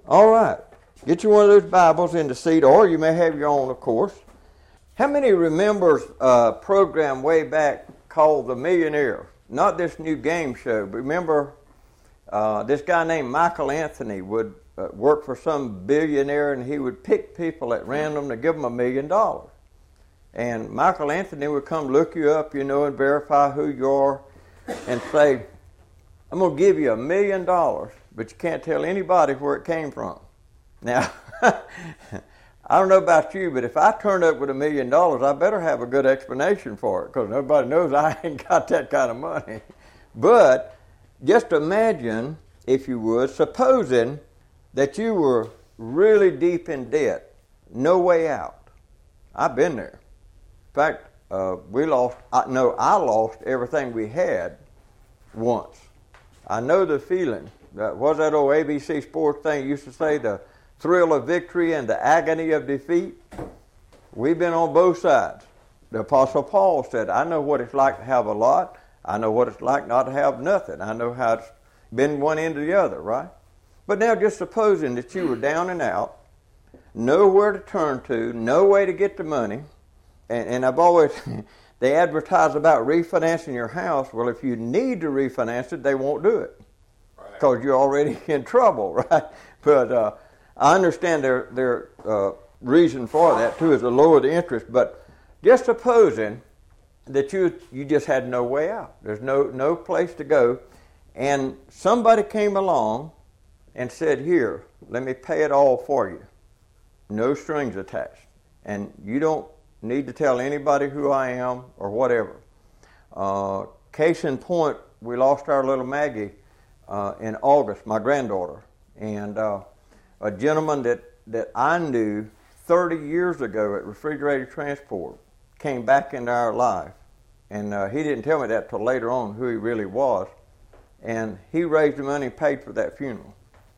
All right. Get you one of those Bibles in the seat, or you may have your own, of course. How many remembers a program way back called The Millionaire? Not this new game show, but remember this guy named Michael Anthony would work for some billionaire, and he would pick people at random to give them $1 million. And Michael Anthony would come look you up, and verify who you are, and say, I'm going to give you $1 million, but you can't tell anybody where it came from. Now, I don't know about you, but if I turn up with $1 million, I better have a good explanation for it, because nobody knows I ain't got that kind of money. But just imagine, if you would, supposing that you were really deep in debt, no way out. I've been there. In fact, I lost everything we had once. I know the feeling. What's that old ABC Sports thing used to say, the thrill of victory and the agony of defeat? We've been on both sides. The Apostle Paul said, I know what it's like to have a lot. I know what it's like not to have nothing. I know how it's been one end to the other, right? But now just supposing that you were down and out, nowhere to turn to, no way to get the money, and I've always, they advertise about refinancing your house. Well, if you need to refinance it, they won't do it because you're already in trouble, right? But I understand their reason for that, too, is to lower the interest. But just supposing that you just had no way out. There's no place to go. And somebody came along and said, here, let me pay it all for you. No strings attached. And you don't need to tell anybody who I am or whatever. Case in point, we lost our little Maggie in August, my granddaughter. And a gentleman that I knew 30 years ago at Refrigerated Transport came back into our life. And he didn't tell me that till later on, who he really was. And he raised the money and paid for that funeral.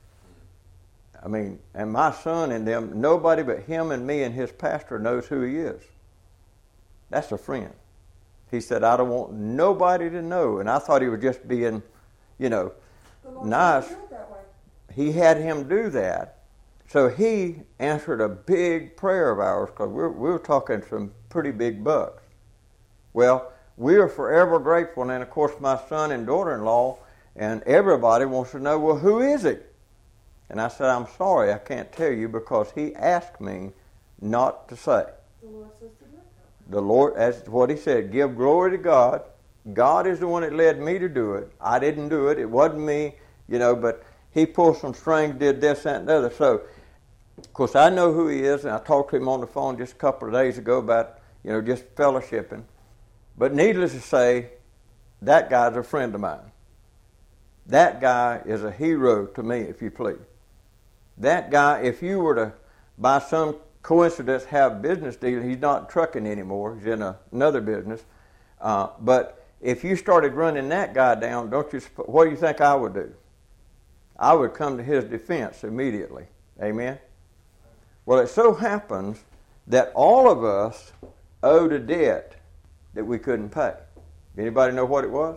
I mean, and my son and them, nobody but him and me and his pastor knows who he is. That's a friend. He said, I don't want nobody to know. And I thought he was just being, nice. He had him do that. So he answered a big prayer of ours, because we were talking some pretty big bucks. Well, we are forever grateful. And then, of course, my son and daughter-in-law and everybody wants to know, well, who is he? And I said, I'm sorry, I can't tell you, because he asked me not to say. The Lord says to do it. The Lord, that's what he said, give glory to God. God is the one that led me to do it. I didn't do it. It wasn't me, but he pulled some strings, did this, that, and the other. So, of course, I know who he is, and I talked to him on the phone just a couple of days ago about, just fellowshipping. But needless to say, that guy's a friend of mine. That guy is a hero to me, if you please. That guy, if you were to, by some coincidence, have a business deal, he's not trucking anymore. He's in another business. But if you started running that guy down, what do you think I would do? I would come to his defense immediately. Amen? Well, it so happens that all of us owed a debt that we couldn't pay. Anybody know what it was?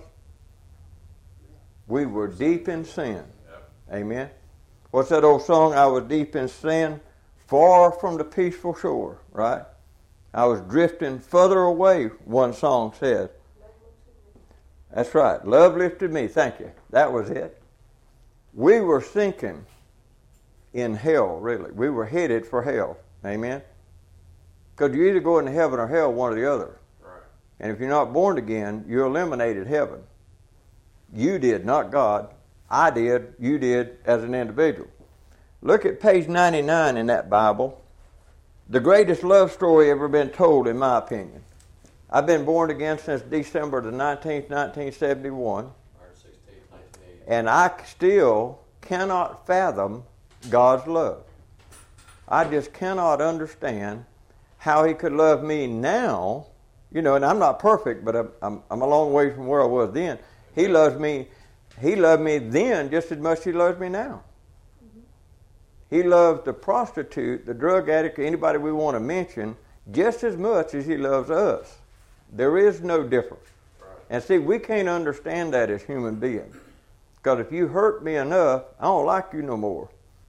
We were deep in sin. Amen? What's that old song? I was deep in sin, far from the peaceful shore, right? I was drifting further away, one song says. That's right. Love lifted me. Thank you. That was it. We were sinking in hell, really. We were headed for hell. Amen? Because you either go into heaven or hell, one or the other. Right. And if you're not born again, you eliminated heaven. You did, not God. I did, you did as an individual. Look at page 99 in that Bible. The greatest love story ever been told, in my opinion. I've been born again since December the 19th, 1971. And I still cannot fathom God's love. I just cannot understand how he could love me now. And I'm not perfect, but I'm a long way from where I was then. He loved me then just as much as he loves me now. Mm-hmm. He loved the prostitute, the drug addict, anybody we want to mention, just as much as he loves us. There is no difference. Right. And see, we can't understand that as human beings. Because if you hurt me enough, I don't like you no more.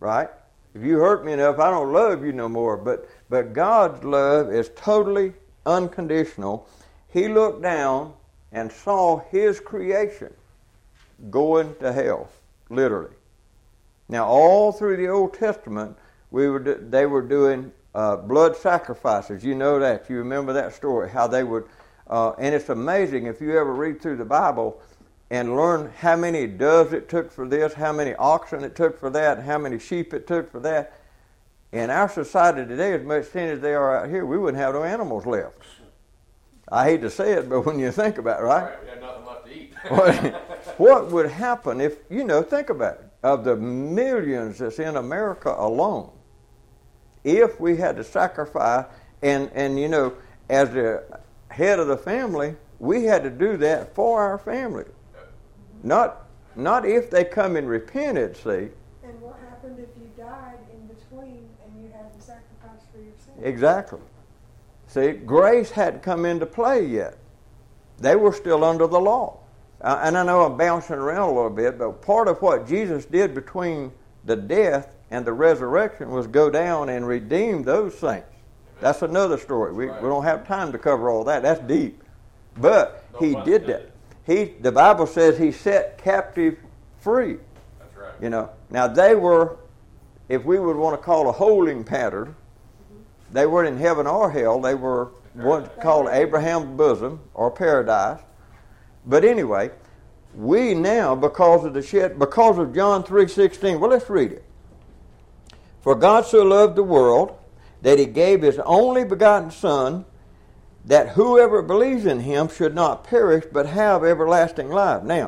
right? If you hurt me enough, I don't love you no more. But God's love is totally unconditional. He looked down and saw his creation going to hell, literally. Now, all through the Old Testament, they were doing blood sacrifices. You know that. You remember that story, how they would. And it's amazing if you ever read through the Bible and learn how many doves it took for this, how many oxen it took for that, how many sheep it took for that. In our society today, as much sin as they are out here, we wouldn't have no animals left. I hate to say it, but when you think about it, right? We have nothing left to eat. What would happen if, think about it, of the millions that's in America alone, if we had to sacrifice, and as the head of the family, we had to do that for our family. Not if they come and repented, see. And what happened if you died in between and you had to sacrifice for your sin? Exactly. See, grace hadn't come into play yet. They were still under the law. And I know I'm bouncing around a little bit, but part of what Jesus did between the death and the resurrection was go down and redeem those saints. That's another story. We don't have time to cover all that. That's deep. But he did that. The Bible says he set captive free. That's right. Now they were, if we would want to call a holding pattern, they weren't in heaven or hell. They were what's called Abraham's bosom or paradise. But anyway, we now, because of John 3:16, well, let's read it. For God so loved the world that he gave his only begotten Son, that whoever believes in him should not perish but have everlasting life. Now,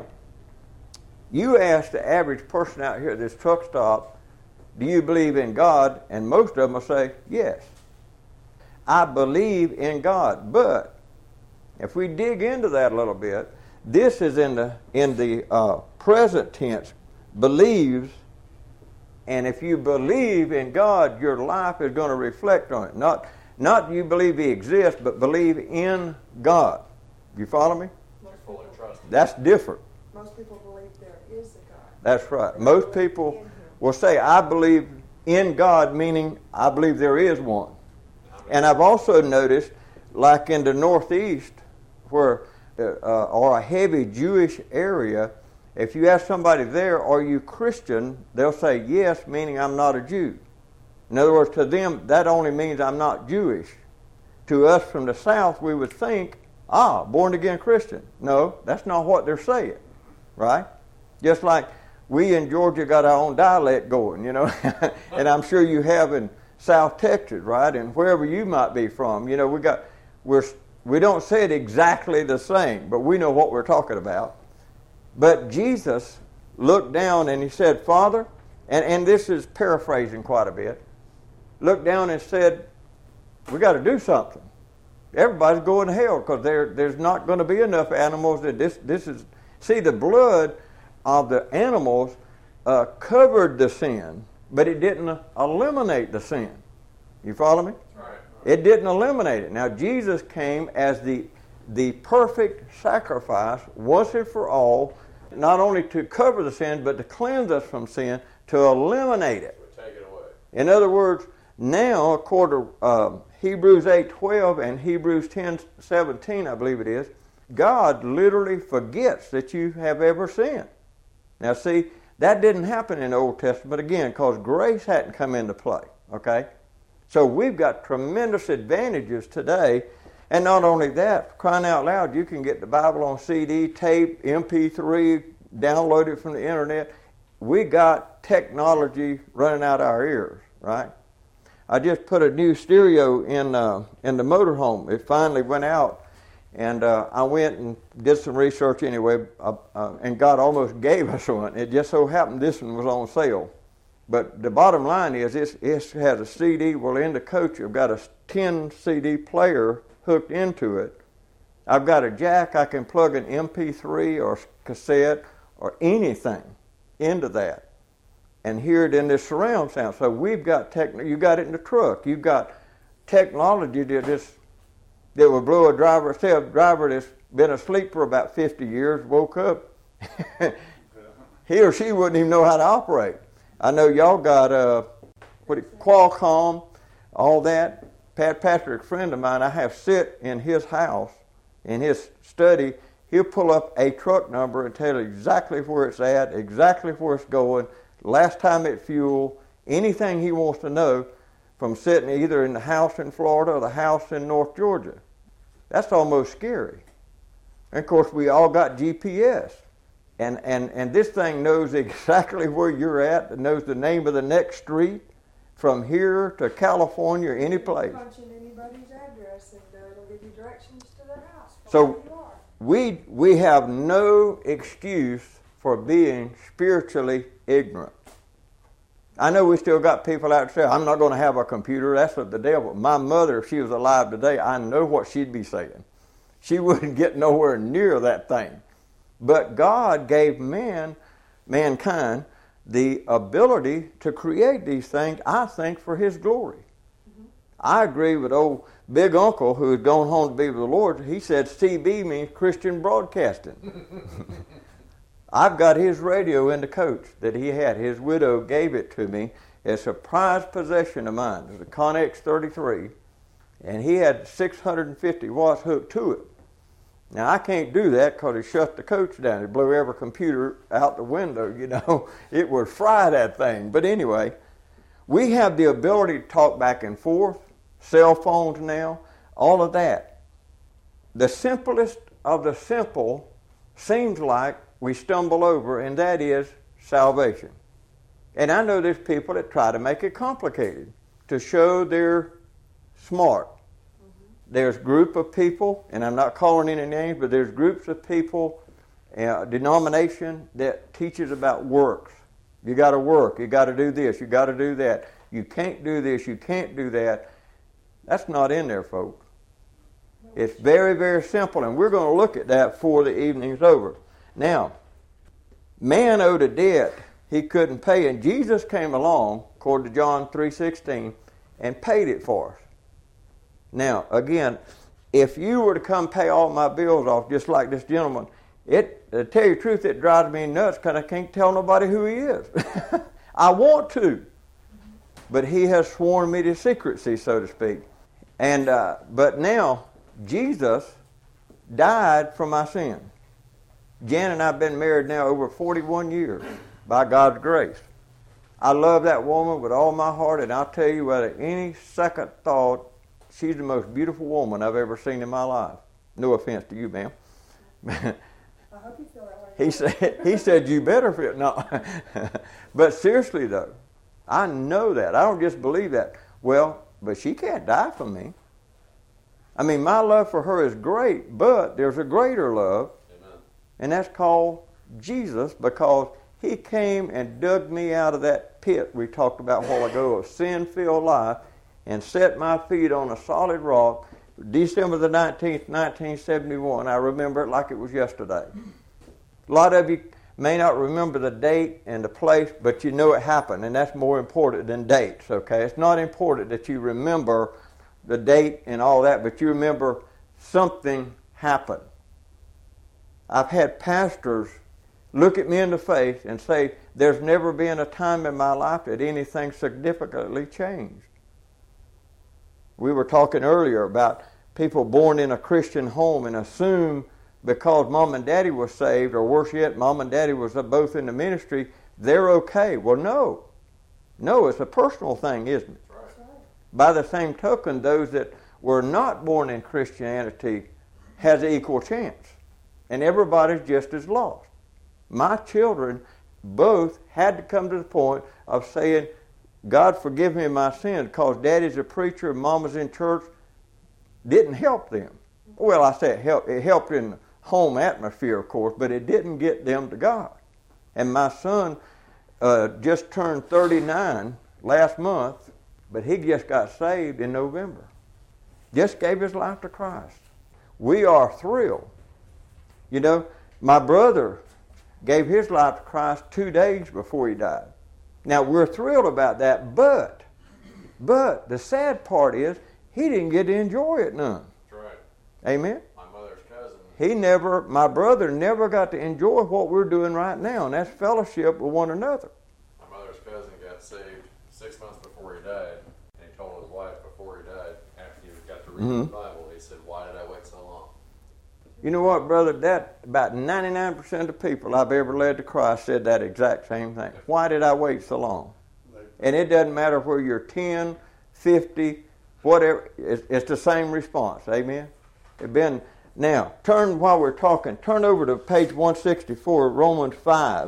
you ask the average person out here at this truck stop, do you believe in God? And most of them will say, yes. I believe in God. But if we dig into that a little bit, this is in the present tense, believes. And if you believe in God, your life is going to reflect on it. Not you believe he exists, but believe in God. You follow me? Fully trust. That's different. Most people believe there is a God. That's right. Most people will say, I believe in God, meaning I believe there is one. And I've also noticed, like in the Northeast, or a heavy Jewish area, if you ask somebody there, are you Christian? They'll say yes, meaning I'm not a Jew. In other words, to them, that only means I'm not Jewish. To us from the South, we would think, born-again Christian. No, that's not what they're saying, right? Just like we in Georgia got our own dialect going, and I'm sure you have in South Texas, right? And wherever you might be from, we don't say it exactly the same, but we know what we're talking about. But Jesus looked down and he said, Father, and this is paraphrasing quite a bit, looked down and said, we got to do something. Everybody's going to hell because there's not going to be enough animals. That this is, see, the blood of the animals covered the sin, but it didn't eliminate the sin. You follow me? Right. It didn't eliminate it. Now, Jesus came as the perfect sacrifice once and for all, not only to cover the sin, but to cleanse us from sin, to eliminate it. We'll take it away. In other words, now, according to Hebrews 8:12 and Hebrews 10:17, I believe it is, God literally forgets that you have ever sinned. Now, see, that didn't happen in the Old Testament, again, because grace hadn't come into play, okay? So we've got tremendous advantages today. And not only that, crying out loud, you can get the Bible on CD, tape, MP3, download it from the internet. We got technology running out our ears, right? I just put a new stereo in the motorhome. It finally went out, and I went and did some research anyway, and God almost gave us one. It just so happened this one was on sale. But the bottom line is it has a CD. Well, in the coach, I've got a 10 CD player hooked into it. I've got a jack. I can plug an MP3 or cassette or anything into that and hear it in this surround sound. So we've got you got it in the truck. You've got technology that will blow a driver. Say a driver that's been asleep for about 50 years, woke up, he or she wouldn't even know how to operate. I know y'all got Qualcomm, all that. Pat Patrick, a friend of mine, I have sit in his house, in his study. He'll pull up a truck number and tell you exactly where it's at, exactly where it's going, last time it fueled, anything he wants to know from sitting either in the house in Florida or the house in North Georgia. That's almost scary. And of course, we all got GPS. And this thing knows exactly where you're at. It knows the name of the next street from here to California, any place. Punch in anybody's address and it'll give you directions to their house. So we have no excuse for being spiritually ignorant. I know we still got people out there, I'm not going to have a computer. That's of the devil. My mother, if she was alive today, I know what she'd be saying. She wouldn't get nowhere near that thing. But God gave mankind, the ability to create these things, I think, for His glory. Mm-hmm. I agree with old Big Uncle who had gone home to be with the Lord. He said CB means Christian Broadcasting. I've got his radio in the coach that he had. His widow gave it to me as a prized possession of mine. It was a Connex 33, and he had 650 watts hooked to it. Now, I can't do that because it shut the coach down. It blew every computer out the window, you know. It would fry that thing. But anyway, we have the ability to talk back and forth, cell phones now, all of that. The simplest of the simple seems like we stumble over, and that is salvation. And I know there's people that try to make it complicated to show they're smart. There's a group of people, and I'm not calling any names, but there's groups of people, denomination that teaches about works. You got to work. You got to do this. You got to do that. You can't do this. You can't do that. That's not in there, folks. It's very, very simple, and we're going to look at that before the evening's over. Now, man owed a debt he couldn't pay, and Jesus came along, according to John 3:16, and paid it for us. Now, again, if you were to come pay all my bills off just like this gentleman, to tell you the truth, it drives me nuts because I can't tell nobody who he is. I want to, but he has sworn me to secrecy, so to speak. And but now, Jesus died for my sin. Jan and I have been married now over 41 years by God's grace. I love that woman with all my heart, and I'll tell you without any second thought, she's the most beautiful woman I've ever seen in my life. No offense to you, ma'am. I hope you feel that way. He said, you better feel. No. But seriously, though, I know that. I don't just believe that. Well, but she can't die for me. I mean, my love for her is great, but there's a greater love. Amen. And that's called Jesus, because He came and dug me out of that pit we talked about a while ago of sin-filled life, and set my feet on a solid rock, December the 19th, 1971. I remember it like it was yesterday. A lot of you may not remember the date and the place, but you know it happened, and that's more important than dates, okay? It's not important that you remember the date and all that, but you remember something happened. I've had pastors look at me in the face and say, there's never been a time in my life that anything significantly changed. We were talking earlier about people born in a Christian home and assume because mom and daddy was saved, or worse yet, mom and daddy was both in the ministry, they're okay. Well, no. No, it's a personal thing, isn't it? Right. By the same token, those that were not born in Christianity has an equal chance. And everybody's just as lost. My children both had to come to the point of saying, God forgive me my sins, because daddy's a preacher and mama's in church. Didn't help them. Well, I say it helped in the home atmosphere, of course, but it didn't get them to God. And my son just turned 39 last month, but he just got saved in November. Just gave his life to Christ. We are thrilled. You know, my brother gave his life to Christ 2 days before he died. Now, we're thrilled about that, but the sad part is he didn't get to enjoy it none. That's right. Amen? My mother's cousin. My brother never got to enjoy what we're doing right now, and that's fellowship with one another. My mother's cousin saved 6 months before he died, and he told his wife before he died, after he got to read the Bible, he said, "Why did I wait so long?" You know what, brother? That about 99% of the people I've ever led to Christ said that exact same thing. Why did I wait so long? And it doesn't matter whether you're 10, 50, whatever. It's the same response. Amen? Now, while we're talking, turn over to page 164, Romans 5.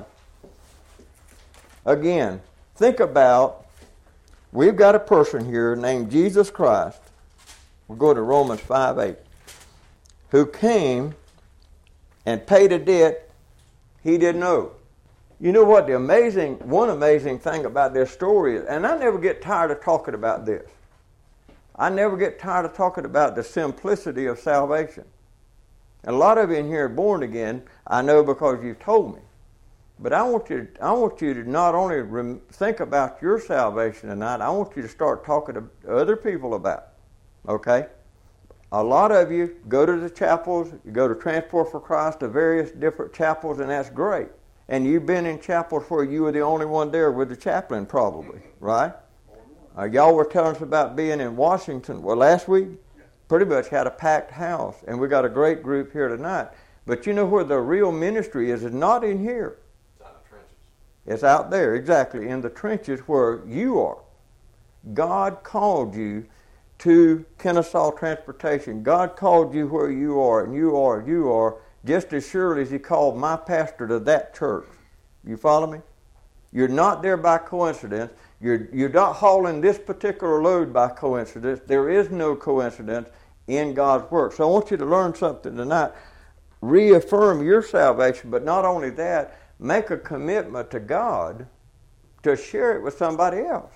Again, think about, we've got a person here named Jesus Christ. We'll go to Romans 5:8. Who came and paid a debt he didn't owe. You know what one amazing thing about this story is, and I never get tired of talking about this. I never get tired of talking about the simplicity of salvation. And a lot of you in here are born again, I know because you've told me. But I want you to not only think about your salvation tonight, I want you to start talking to other people about it. Okay? A lot of you go to the chapels, you go to Transport for Christ, to various different chapels, and that's great. And you've been in chapels where you were the only one there with the chaplain probably, right? Y'all were telling us about being in Washington. Well, last week, pretty much had a packed house, and we got a great group here tonight. But you know where the real ministry is not in here. It's out in the trenches. It's out there, exactly, in the trenches where you are. God called you to Kennesaw Transportation. God called you where you are, and you are, just as surely as He called my pastor to that church. You follow me? You're not there by coincidence. You're not hauling this particular load by coincidence. There is no coincidence in God's work. So I want you to learn something tonight. Reaffirm your salvation, but not only that, make a commitment to God to share it with somebody else.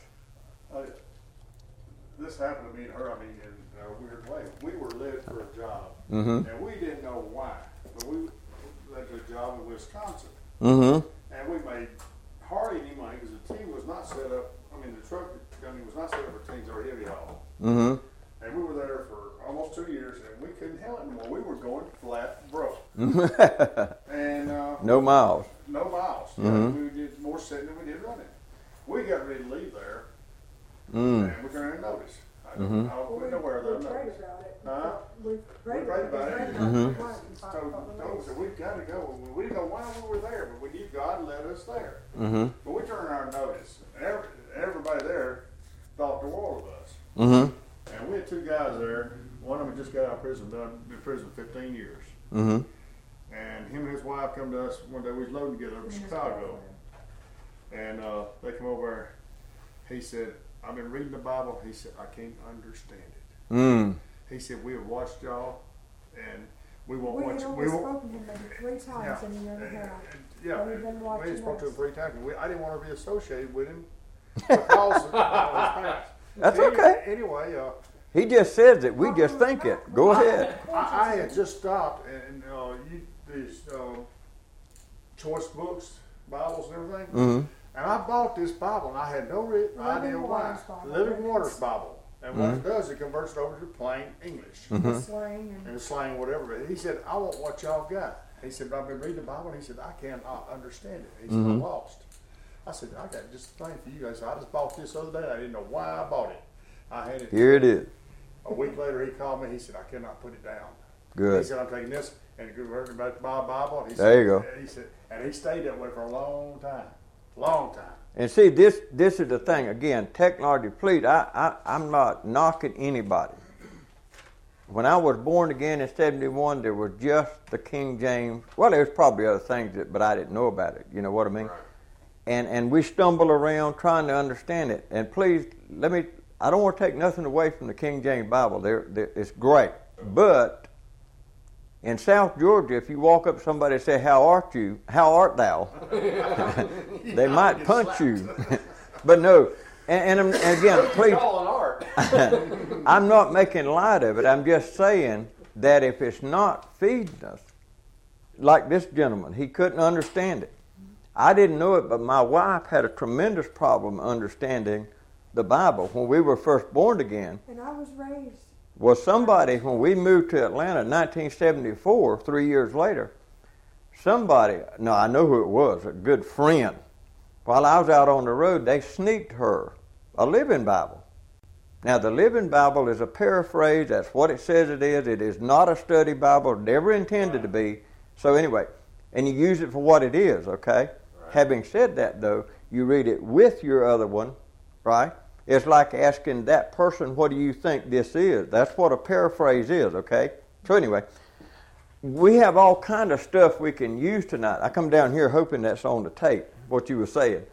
This happened to me and her, in a weird way. We were led for a job, Mm-hmm. and we didn't know why, but we led to a job in Wisconsin. Mm-hmm. And we made hardly any money because the team was not set up, the truck company was not set up for teams that were heavy haul. Mm-hmm. And we were there for almost 2 years, and we couldn't handle it anymore. We were going flat broke. And No miles. no miles. Mm-hmm. We did more sitting than we did running. We got ready to leave there, Mm. and we turned in notice. Mm-hmm. We know where We they're prayed notice. about it. Huh? We prayed prayed about about it. it. Mm-hmm. So said, we've got to go. We didn't know why we were there, but we knew God led us there. Mm-hmm. But we turned our notice. Everybody there thought the world of us. Mm-hmm. And we had 2 guys there. One of them just got out of prison, been in prison 15 years. Mm-hmm. And him and his wife come to us one day. We was loading together in Chicago. And they come over. He said, "I've been reading the Bible." He said, "I can't understand it." Mm. He said, "We have watched y'all, and we won't We watch had you." only spoken to him maybe 3 times in the other half. Yeah, We've been we watching had spoke to him us. 3 times. I didn't want to be associated with him because of his past. That's okay. Anyway, He just says it. We just think it. Go ahead. I had just stopped, and these choice books, Bibles, and everything. Mm-hmm. And I bought this Bible, and I had no idea why. Living Waters Bible. And what it does, it converts it over to plain English. Mm-hmm. Slang And it's slang, whatever. But he said, "I want what y'all got." He said, "I've been reading the Bible." And he said, "I cannot understand it." He said, "I'm lost." I said, "I got just the thing for you guys." So I just bought this other day. I didn't know why I bought it. I had it. Here it is. A week later, he called me. He said, "I cannot put it down." Good. He said, "I'm taking this and converting it back to my Bible." He There said, you go. He said, and he stayed that way for a long time. Long time. And see, this is the thing. Again, technology, please, I'm not knocking anybody. When I was born again in 71, there was just the King James. Well, there was probably other things, but I didn't know about it. You know what I mean? Right. And we stumble around trying to understand it. And please, I don't want to take nothing away from the King James Bible. It's great. But in South Georgia, if you walk up to somebody and say, "How art you? How art thou?" they might punch you. But no. And again, please, I'm not making light of it. I'm just saying that if it's not feeding us, like this gentleman, he couldn't understand it. I didn't know it, but my wife had a tremendous problem understanding the Bible when we were first born again. And I was raised. Well, somebody, when we moved to Atlanta in 1974, 3 years later, I know who it was, a good friend. while I was out on the road, they sneaked her a Living Bible. Now, the Living Bible is a paraphrase. That's what it says it is. It is not a study Bible, never intended to be. So anyway, and you use it for what it is, okay? Right. Having said that, though, you read it with your other one, right? It's like asking that person, what do you think this is? That's what a paraphrase is, okay? So anyway, we have all kind of stuff we can use tonight. I come down here hoping that's on the tape, what you were saying.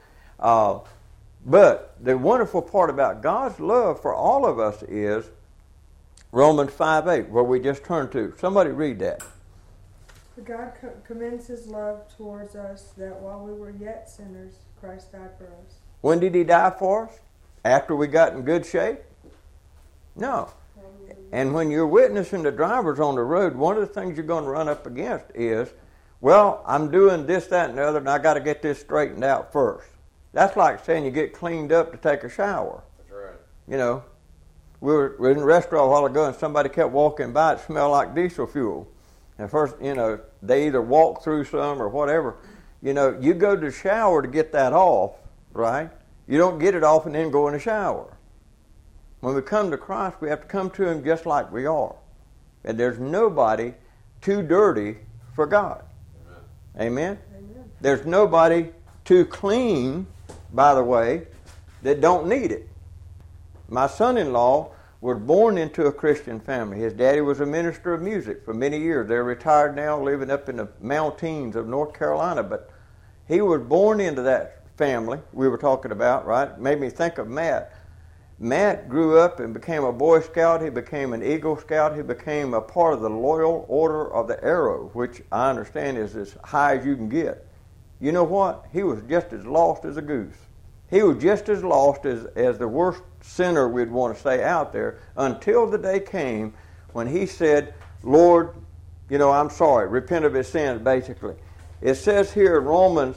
But the wonderful part about God's love for all of us is Romans 5:8, where we just turned to. Somebody read that. For God commends His love towards us, that while we were yet sinners, Christ died for us. When did He die for us? After we got in good shape? No. And when you're witnessing the drivers on the road, one of the things you're going to run up against is, well, I'm doing this, that, and the other, and I got to get this straightened out first. That's like saying you get cleaned up to take a shower. That's right. You know, we were in a restaurant a while ago, and somebody kept walking by. It smelled like diesel fuel. And first, you know, they either walk through some or whatever. You know, you go to the shower to get that off, right? You don't get it off and then go in the shower. When we come to Christ, we have to come to Him just like we are. And there's nobody too dirty for God. Amen? Amen? There's nobody too clean, by the way, that don't need it. My son-in-law was born into a Christian family. His daddy was a minister of music for many years. They're retired now, living up in the mountains of North Carolina. But he was born into that family we were talking about, right? Made me think of Matt. Matt grew up and became a Boy Scout. He became an Eagle Scout. He became a part of the Loyal Order of the Arrow, which I understand is as high as you can get. You know what? He was just as lost as a goose. He was just as lost as the worst sinner we'd want to say out there until the day came when he said, Lord, you know, I'm sorry. Repent of his sins, basically. It says here in Romans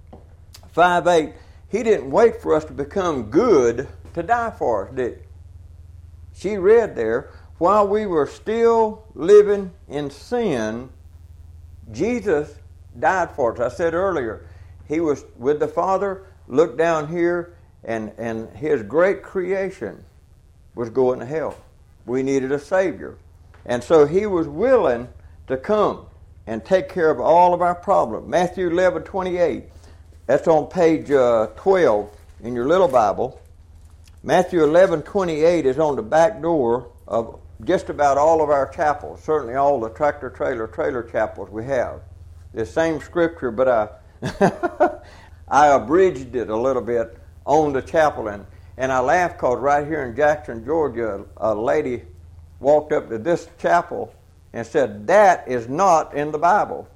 5:8, He didn't wait for us to become good to die for us, did He? She read there, while we were still living in sin, Jesus died for us. I said earlier, He was with the Father, looked down here, and His great creation was going to hell. We needed a Savior. And so He was willing to come and take care of all of our problems. Matthew 11:28. That's on page 12 in your little Bible. Matthew 11:28 is on the back door of just about all of our chapels, certainly all the trailer chapels we have. The same scripture, but I abridged it a little bit on the chapel. And I laugh because right here in Jackson, Georgia, a lady walked up to this chapel and said, that is not in the Bible.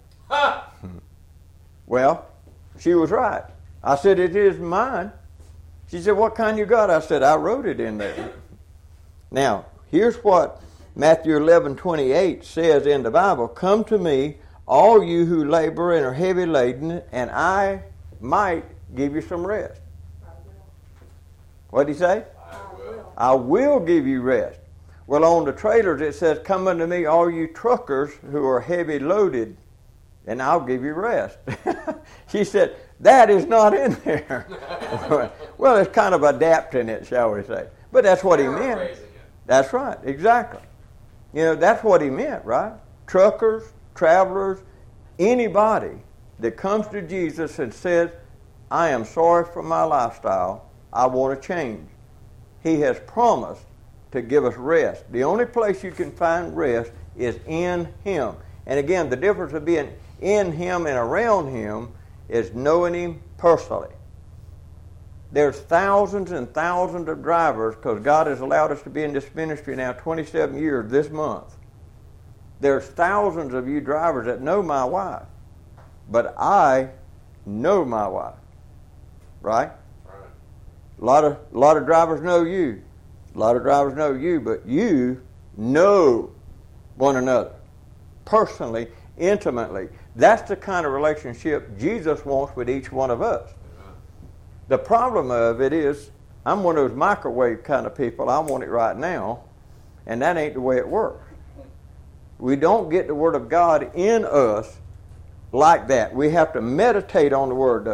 Well, she was right. I said, it is mine. She said, what kind you got? I said, I wrote it in there. Now, here's what Matthew 11:28 says in the Bible. Come to me, all you who labor and are heavy laden, and I might give you some rest. What did He say? I will give you rest. Well, on the trailers it says, come unto me, all you truckers who are heavy loaded, and I'll give you rest. She said, that is not in there. Well, it's kind of adapting it, shall we say. But that's what He meant. That's right, exactly. You know, that's what He meant, right? Truckers, travelers, anybody that comes to Jesus and says, I am sorry for my lifestyle, I want to change. He has promised to give us rest. The only place you can find rest is in Him. And again, the difference of being in Him and around Him is knowing Him personally. There's thousands and thousands of drivers, because God has allowed us to be in this ministry now 27 years this month. There's thousands of you drivers that know my wife, but I know my wife. Right? A lot of drivers know you. A lot of drivers know you, but you know one another personally, intimately. That's the kind of relationship Jesus wants with each one of us. The problem of it is, I'm one of those microwave kind of people. I want it right now, and that ain't the way it works. We don't get the Word of God in us like that. We have to meditate on the Word.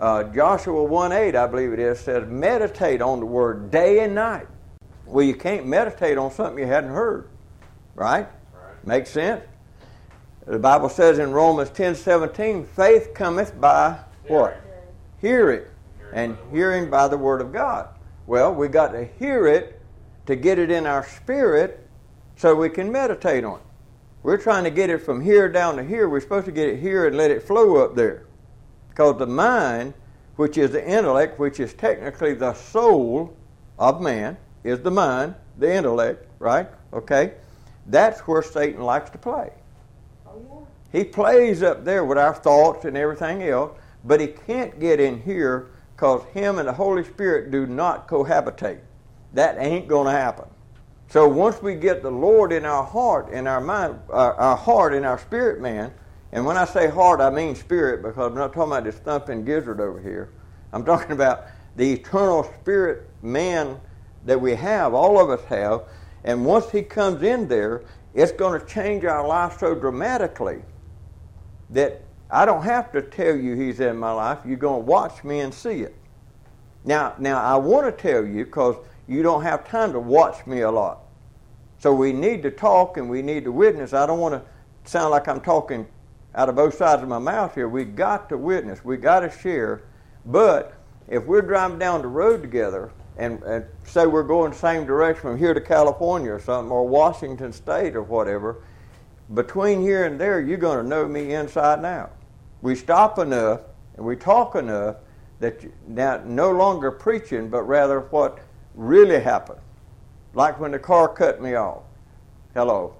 Joshua 1:8, I believe it is, says meditate on the word day and night. Well, you can't meditate on something you hadn't heard, right? Makes sense? The Bible says in Romans 10:17, faith cometh by what? Hearing. And hearing by the word of God. Well, we got to hear it to get it in our spirit so we can meditate on it. We're trying to get it from here down to here. We're supposed to get it here and let it flow up there. Because the mind, which is the intellect, which is technically the soul of man, is the mind, the intellect, right? Okay? That's where Satan likes to play. Oh, yeah. He plays up there with our thoughts and everything else, but he can't get in here because him and the Holy Spirit do not cohabitate. That ain't going to happen. So once we get the Lord in our heart, in our mind, our heart, in our spirit man, and when I say heart, I mean spirit, because I'm not talking about this thumping gizzard over here. I'm talking about the eternal spirit man that we have, all of us have, and once he comes in there, it's going to change our life so dramatically that I don't have to tell you he's in my life. You're going to watch me and see it. Now I want to tell you because you don't have time to watch me a lot. So we need to talk and we need to witness. I don't want to sound like I'm talking out of both sides of my mouth here. We got to witness. We got to share. But if we're driving down the road together and say we're going the same direction from here to California or something, or Washington State or whatever, between here and there, you're going to know me inside and out. We stop enough and we talk enough that now no longer preaching, but rather what really happened. Like when the car cut me off. Hello.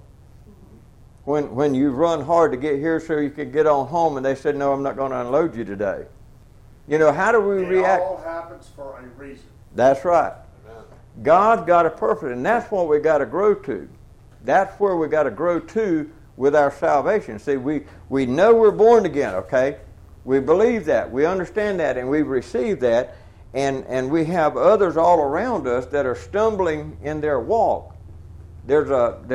When you run hard to get here so you can get on home and they said, no, I'm not going to unload you today. You know, how do we react? It all happens for a reason. That's right. Amen. God's got a purpose, and that's what we got to grow to. That's where we got to grow to with our salvation. See, we know we're born again, okay? We believe that. We understand that, and we've received that. And we have others all around us that are stumbling in their walk. There's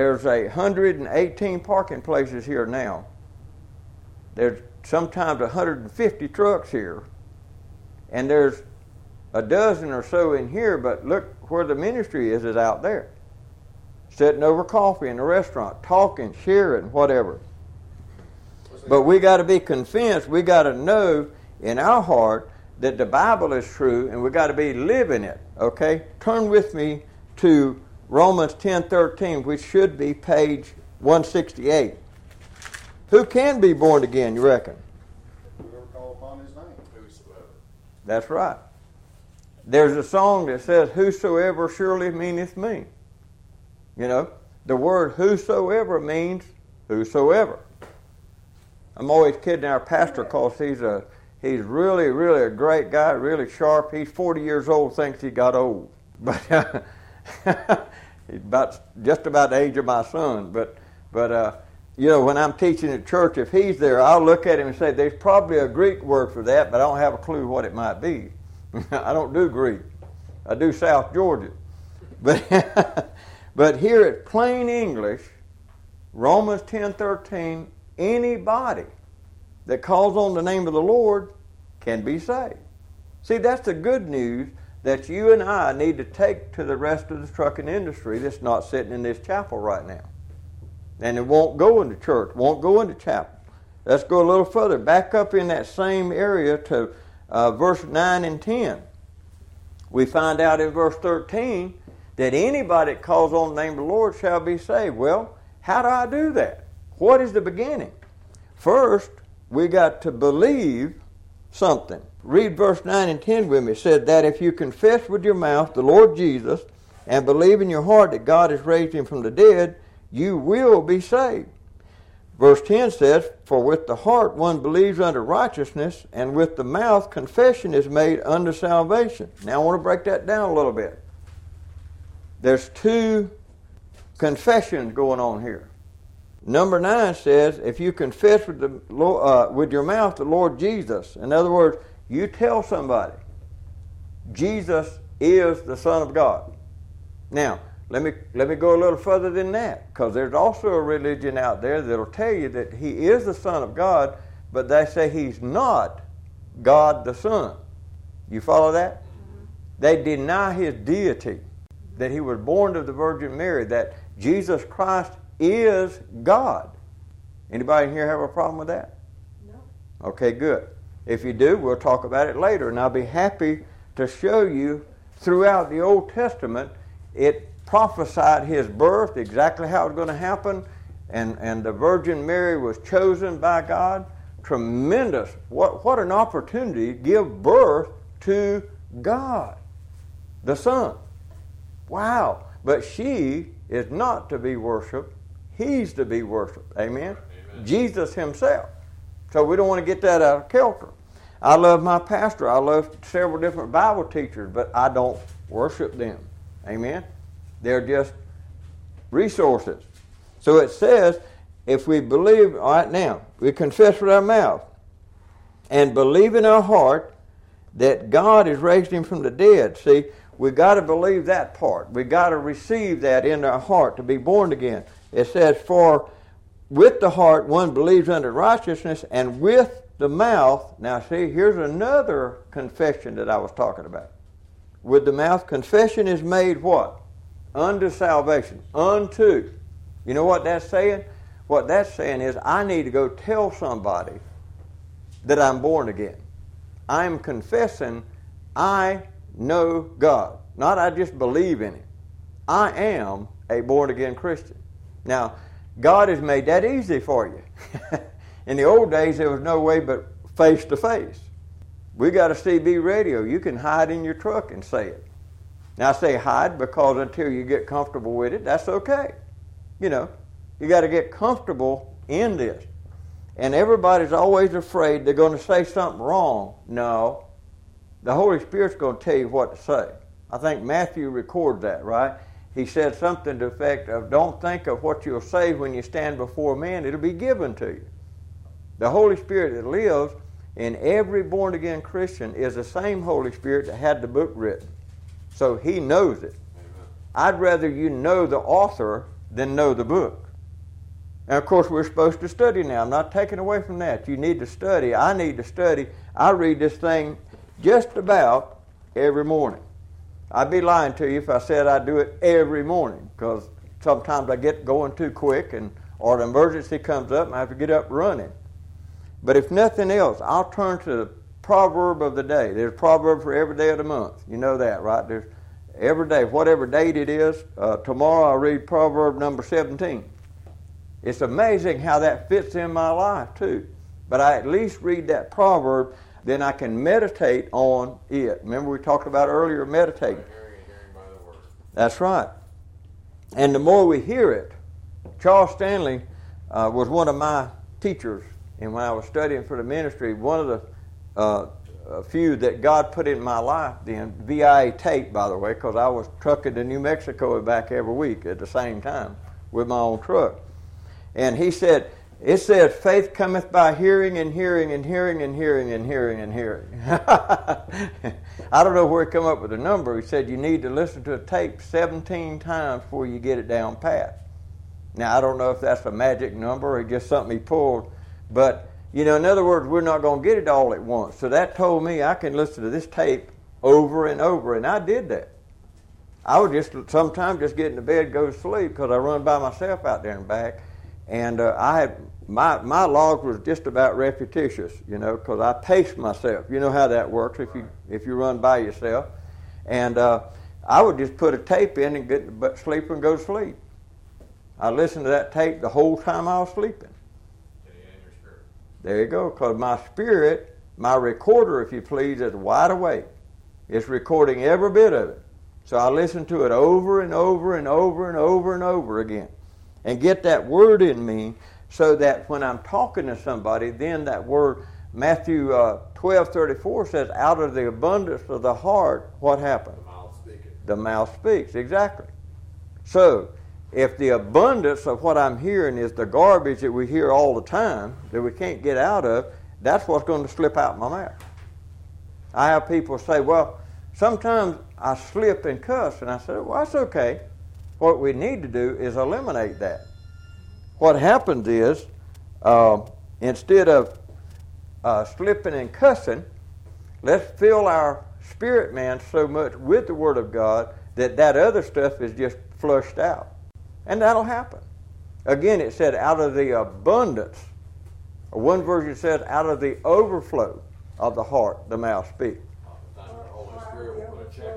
118 parking places here now. There's sometimes 150 trucks here. And there's a dozen or so in here, but look where the ministry is out there. Sitting over coffee in a restaurant, talking, sharing, whatever. But we got to be convinced, we got to know in our heart that the Bible is true, and we got to be living it, okay? Turn with me to Romans 10:13, which should be page 168. Who can be born again, you reckon? Whoever call upon his name. Whosoever. That's right. There's a song that says, whosoever surely meaneth me. You know, the word whosoever means whosoever. I'm always kidding our pastor because he's really, really a great guy, really sharp. He's 40 years old, thinks he got old. But he's just about the age of my son. But you know, when I'm teaching at church, if he's there, I'll look at him and say, there's probably a Greek word for that, but I don't have a clue what it might be. I don't do Greek. I do South Georgia. But here at plain English, Romans 10:13, anybody that calls on the name of the Lord can be saved. See, that's the good news that you and I need to take to the rest of the trucking industry that's not sitting in this chapel right now. And it won't go into church, won't go into chapel. Let's go a little further. Back up in that same area to verse 9 and 10. We find out in verse 13 that anybody that calls on the name of the Lord shall be saved. Well, how do I do that? What is the beginning? First, we got to believe something. Read verse 9 and 10 with me. It said that if you confess with your mouth the Lord Jesus and believe in your heart that God has raised him from the dead, you will be saved. Verse 10 says, for with the heart one believes unto righteousness, and with the mouth confession is made unto salvation. Now I want to break that down a little bit. There's two confessions going on here. Number 9 says, if you confess with your mouth the Lord Jesus, in other words, you tell somebody, Jesus is the Son of God. Now, let me go a little further than that, because there's also a religion out there that'll tell you that he is the Son of God, but they say he's not God the Son. You follow that? They deny his deity, that he was born of the Virgin Mary, that Jesus Christ is God. Anybody in here have a problem with that? No. Okay, good. If you do, we'll talk about it later, and I'll be happy to show you throughout the Old Testament it prophesied his birth, exactly how it was going to happen, and the Virgin Mary was chosen by God. Tremendous. What an opportunity to give birth to God, the Son. Wow. But she is not to be worshipped. He's to be worshipped. Amen? Amen. Jesus himself. So we don't want to get that out of kilter. I love my pastor. I love several different Bible teachers, but I don't worship them. Amen? They're just resources. So it says, if we believe, all right now, we confess with our mouth and believe in our heart that God has raised him from the dead. See, we got to believe that part. We got to receive that in our heart to be born again. It says, for with the heart one believes unto righteousness, and with the mouth, now see, here's another confession that I was talking about. With the mouth, confession is made what? Unto salvation. Unto. You know what that's saying? What that's saying is, I need to go tell somebody that I'm born again. I'm confessing I know God. Not I just believe in him. I am a born-again Christian. Now, God has made that easy for you. In the old days, there was no way but face-to-face. We got a CB radio. You can hide in your truck and say it. Now, I say hide because until you get comfortable with it, that's okay. You know, you got to get comfortable in this. And everybody's always afraid they're going to say something wrong. No. The Holy Spirit's going to tell you what to say. I think Matthew records that, right? He said something to the effect of, don't think of what you'll say when you stand before men. It'll be given to you. The Holy Spirit that lives in every born-again Christian is the same Holy Spirit that had the book written. So he knows it. Amen. I'd rather you know the author than know the book. And of course, we're supposed to study now. I'm not taking away from that. You need to study. I need to study. I read this thing just about every morning. I'd be lying to you if I said I do it every morning, because sometimes I get going too quick, or an emergency comes up and I have to get up running. But if nothing else, I'll turn to the proverb of the day. There's a proverb for every day of the month. You know that, right? There's every day, whatever date it is. Tomorrow I'll read proverb number 17. It's amazing how that fits in my life, too. But I at least read that proverb, then I can meditate on it. Remember we talked about earlier meditating. Hearing by the word. That's right. And the more we hear it, Charles Stanley was one of my teachers, and when I was studying for the ministry, one of the few that God put in my life then, VIA tape, by the way, because I was trucking to New Mexico back every week at the same time with my own truck. And he said, it says, faith cometh by hearing and hearing and hearing and hearing and hearing and hearing. I don't know where he come up with the number. He said you need to listen to a tape 17 times before you get it down pat. Now, I don't know if that's a magic number or just something he pulled. But, you know, in other words, we're not going to get it all at once. So that told me I can listen to this tape over and over. And I did that. I would just sometimes just get in the bed, go to sleep, because I run by myself out there and back. And I had my logs was just about repetitious, you know, because I paced myself. You know how that works if you run by yourself. And I would just put a tape in and get in the sleep and go to sleep. I listened to that tape the whole time I was sleeping. Your spirit. There you go, because my spirit, my recorder, if you please, is wide awake. It's recording every bit of it. So I listen to it over and over and over and over and over again. And get that word in me so that when I'm talking to somebody, then that word, Matthew 12:34 says, out of the abundance of the heart, what happens? The mouth speaketh. The mouth speaks, exactly. So, if the abundance of what I'm hearing is the garbage that we hear all the time, that we can't get out of, that's what's going to slip out my mouth. I have people say, well, sometimes I slip and cuss, and I say, well, that's okay. What we need to do is eliminate that. What happens is, instead of slipping and cussing, Let's fill our spirit man so much with the Word of God that other stuff is just flushed out. And that'll happen. Again, it said out of the abundance. Or one version says out of the overflow of the heart, the mouth speaks. Oftentimes the Holy Spirit will put a check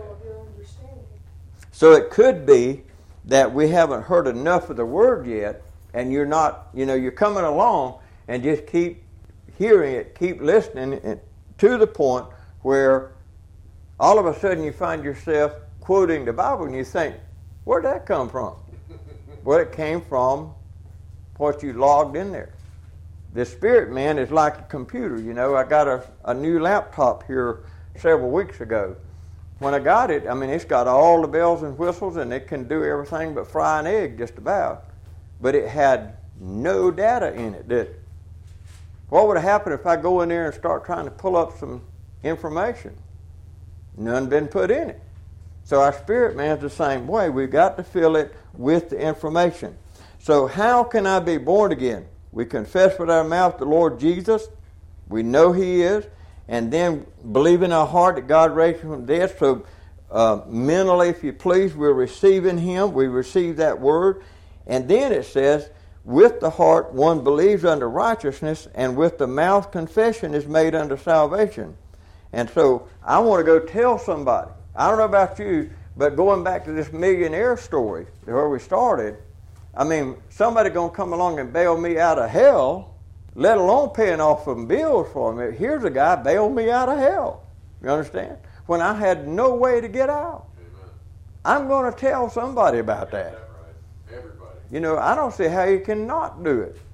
in. So it could be that we haven't heard enough of the Word yet, and you're not, you're coming along and just keep hearing it, keep listening, and to the point where all of a sudden you find yourself quoting the Bible and you think, where'd that come from? Well, it came from what you logged in there. The spirit man is like a computer. I got a new laptop here several weeks ago. When I got it, it's got all the bells and whistles, and it can do everything but fry an egg just about. But it had no data in it, did it? What would have happened if I go in there and start trying to pull up some information? None been put in it. So our spirit man's the same way. We've got to fill it with the information. So how can I be born again? We confess with our mouth the Lord Jesus. We know He is. And then believe in our heart that God raised Him from death. So mentally, if you please, we're receiving Him. We receive that Word. And then it says, with the heart one believes unto righteousness, and with the mouth confession is made unto salvation. And so I want to go tell somebody. I don't know about you, but going back to this millionaire story, where we started, somebody going to come along and bail me out of hell, let alone paying off some bills for me. Here's a guy bailed me out of hell. You understand? When I had no way to get out. Amen. I'm going to tell somebody about that. Right. Everybody. I don't see how you can not do it.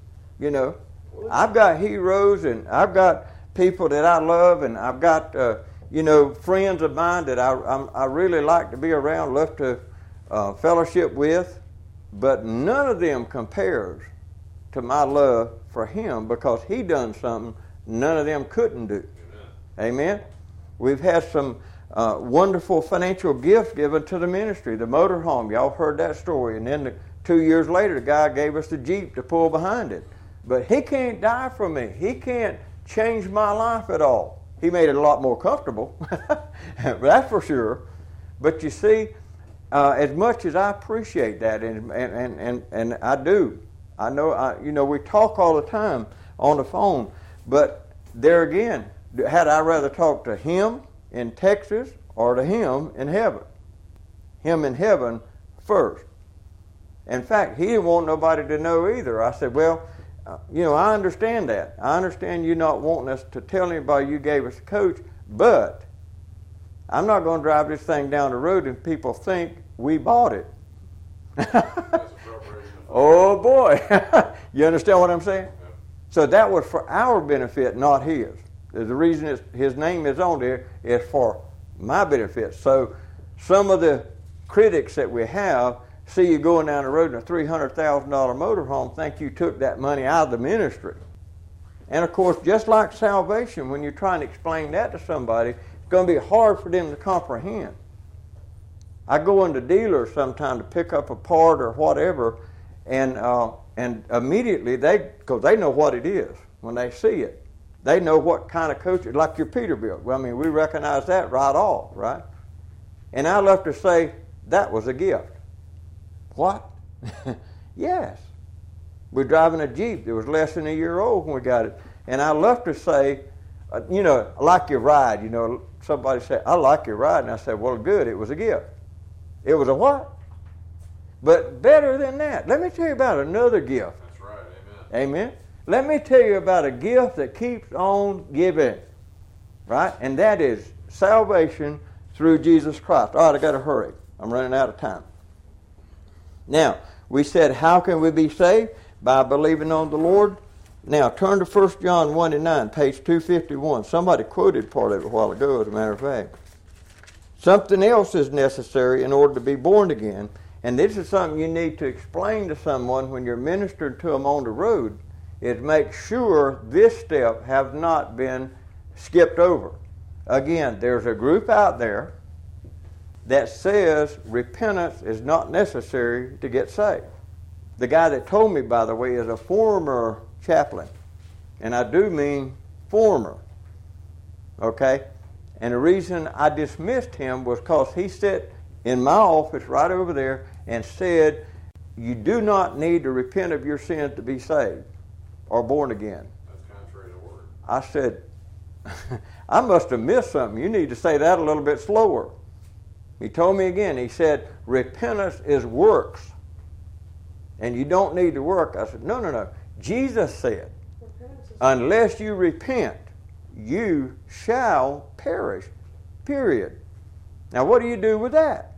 I've got heroes, and I've got people that I love, and I've got friends of mine that I really like to be around, love to fellowship with, but none of them compares to my love for Him, because He done something none of them couldn't do. Amen. Amen? We've had some wonderful financial gifts given to the ministry, the motorhome. Y'all heard that story. And then 2 years later, the guy gave us the Jeep to pull behind it. But He can't die for me. He can't change my life at all. He made it a lot more comfortable, that's for sure. But you see, as much as I appreciate that, and I do, I know, we talk all the time on the phone, but there again, had I rather talk to Him in Texas or to Him in heaven? Him in heaven first. In fact, He didn't want nobody to know either. I said, well, I understand that. I understand you not wanting us to tell anybody you gave us a coach, but I'm not going to drive this thing down the road and people think we bought it. Oh, boy. You understand what I'm saying? Yeah. So that was for our benefit, not His. The reason His name is on there is for my benefit. So some of the critics that we have see you going down the road in a $300,000 motorhome, think you took that money out of the ministry. And of course, just like salvation, when you're trying to explain that to somebody, it's going to be hard for them to comprehend. I go into dealers sometime to pick up a part or whatever, and immediately because they know what it is when they see it. They know what kind of coach, like your Peterbilt. Well, we recognize that right off, right? And I love to say, that was a gift. What? Yes. We're driving a Jeep that was less than a year old when we got it. And I love to say, I like your ride. Somebody said, I like your ride. And I said, well, good, it was a gift. It was a what? But better than that, let me tell you about another gift. That's right, amen. Amen. Let me tell you about a gift that keeps on giving, right? And that is salvation through Jesus Christ. All right, I got to hurry. I'm running out of time. Now, we said, how can we be saved? By believing on the Lord. Now, turn to 1 John 1-9, page 251. Somebody quoted part of it a while ago, as a matter of fact. Something else is necessary in order to be born again, and this is something you need to explain to someone when you're ministering to them on the road, is make sure this step has not been skipped over. Again, there's a group out there that says repentance is not necessary to get saved. The guy that told me, by the way, is a former chaplain. And I do mean former. Okay? And the reason I dismissed him was because he sat in my office right over there and said, you do not need to repent of your sins to be saved or born again. That's contrary to word. I said, I must have missed something. You need to say that a little bit slower. He told me again, he said, repentance is works. And you don't need to work. I said, no. Jesus said, unless you repent, you shall perish. Period. Now, what do you do with that?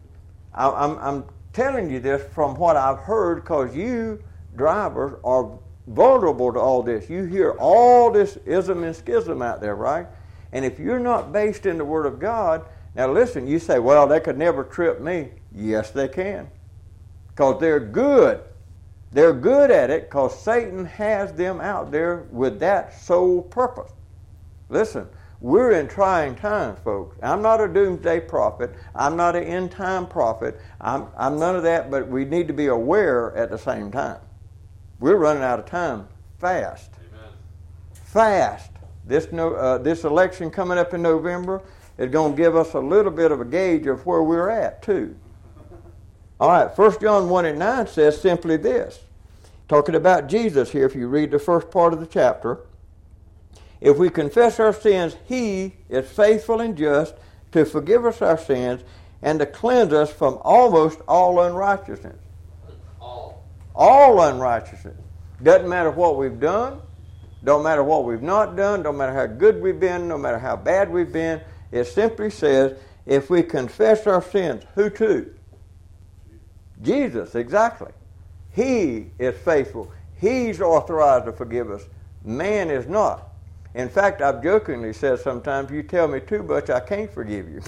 I'm telling you this from what I've heard, because you drivers are vulnerable to all this. You hear all this ism and schism out there, right? And if you're not based in the Word of God, now listen, you say, well, they could never trip me. Yes, they can. Because they're good. They're good at it because Satan has them out there with that sole purpose. Listen, we're in trying times, folks. I'm not a doomsday prophet. I'm not an end-time prophet. I'm none of that, but we need to be aware at the same time. We're running out of time fast. Amen. Fast. This election coming up in November is going to give us a little bit of a gauge of where we're at, too. All right, 1 John 1:9 says simply this. Talking about Jesus here, if you read the first part of the chapter. If we confess our sins, He is faithful and just to forgive us our sins and to cleanse us from almost all unrighteousness. All unrighteousness. Doesn't matter what we've done. Don't matter what we've not done. Don't matter how good we've been. No matter how bad we've been. It simply says, if we confess our sins, who to? Jesus, exactly. He is faithful. He's authorized to forgive us. Man is not. In fact, I've jokingly said sometimes, you tell me too much, I can't forgive you.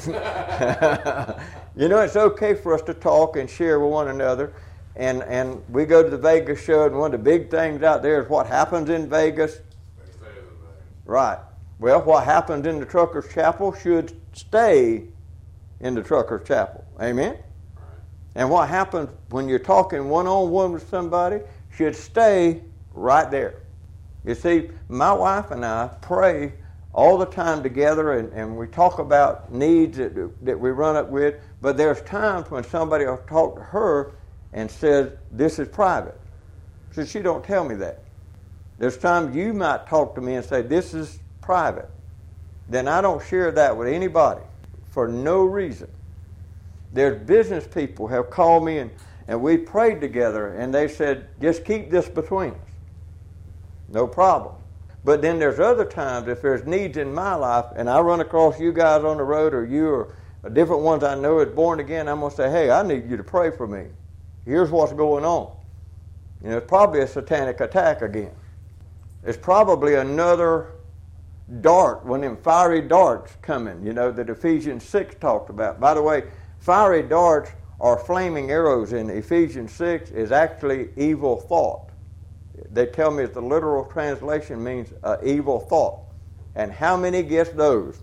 You know, it's okay for us to talk and share with one another. And we go to the Vegas show, and one of the big things out there is what happens in Vegas. Right. Well, what happens in the Truckers' Chapel should stay in the Truckers' Chapel. Amen? And what happens when you're talking one-on-one with somebody should stay right there. You see, my wife and I pray all the time together, and we talk about needs that we run up with, but there's times when somebody will talk to her and says, this is private. So she don't tell me that. There's times you might talk to me and say, this is private. Then I don't share that with anybody for no reason. There's business people have called me and we prayed together, and they said, just keep this between us. No problem. But then there's other times, if there's needs in my life, and I run across you guys on the road, or you or different ones I know is born again, I'm going to say, hey, I need you to pray for me. Here's what's going on. You know, it's probably a satanic attack again. It's probably another dart, one of them fiery darts coming, you know, that Ephesians 6 talked about. By the way, fiery darts or flaming arrows in Ephesians 6 is actually evil thought. They tell me that the literal translation means evil thought. And how many gets those?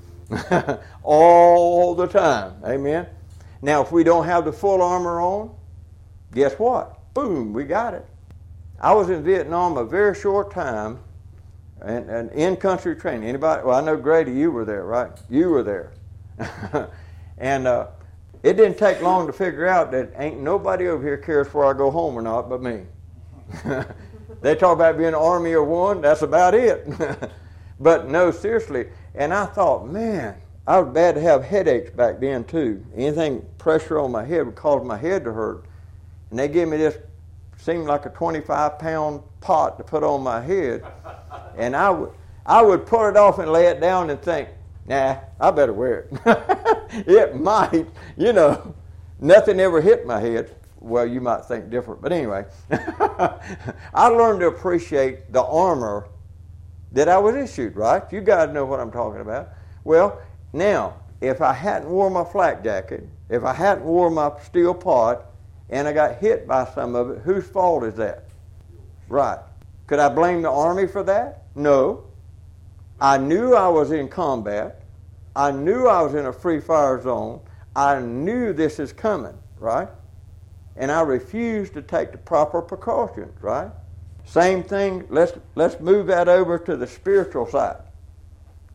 All the time. Amen? Now, if we don't have the full armor on, guess what? Boom, we got it. I was in Vietnam a very short time, and in-country training. Anybody? Well, I know, Grady, you were there, right? You were there. And it didn't take long to figure out that ain't nobody over here cares where I go home or not but me. They talk about being an army of one, that's about it. But no, seriously. And I thought, man, I was bad to have headaches back then too. Anything pressure on my head would cause my head to hurt. And they gave me this, seemed like a 25-pound pot to put on my head. And I would pull it off and lay it down and think, nah, I better wear it. It might, you know, nothing ever hit my head. Well, you might think different, but anyway. I learned to appreciate the armor that I was issued, right? You guys know what I'm talking about. Well, now, if I hadn't wore my flak jacket, if I hadn't wore my steel pot, and I got hit by some of it, whose fault is that? Right. Could I blame the Army for that? No. I knew I was in combat. I knew I was in a free fire zone. I knew this is coming, right? And I refused to take the proper precautions, right? Same thing, let's move that over to the spiritual side.